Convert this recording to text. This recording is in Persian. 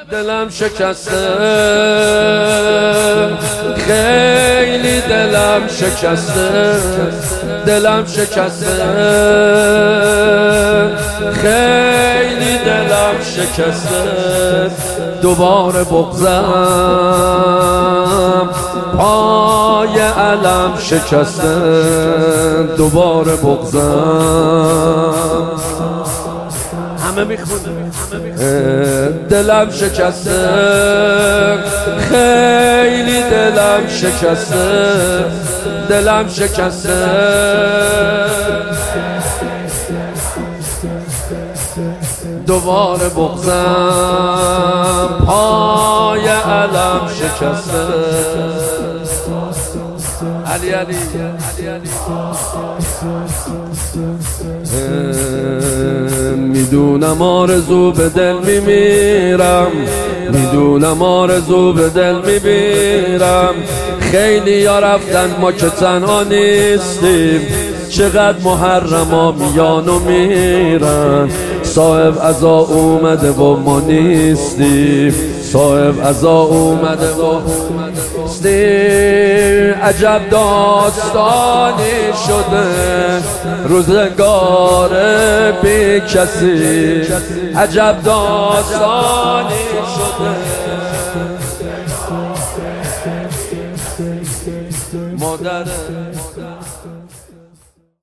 دلم شکسته، خیلی دلم شکسته، دلم شکسته، خیلی دلم شکسته. دوباره بغضم پای علم شکسته، دوباره بغضم. همه میخونه دلم شکسته، خیلی دلم شکسته، دلم شکسته. دوباره بغضم پای علم شکسته. علی علی میدونم آرزو به دل میمیرم، میدونم آرزو به دل میمیرم. خیلی یا رفتن ما که تنها نیستیم، چقدر محرما میان و میرن. صاحب عزا اومده و ما نیستیم، صاحب عزا اومده و نیستیم. عجب داستانی شده روزگار بی کسی، عجب داستانی شده. مادر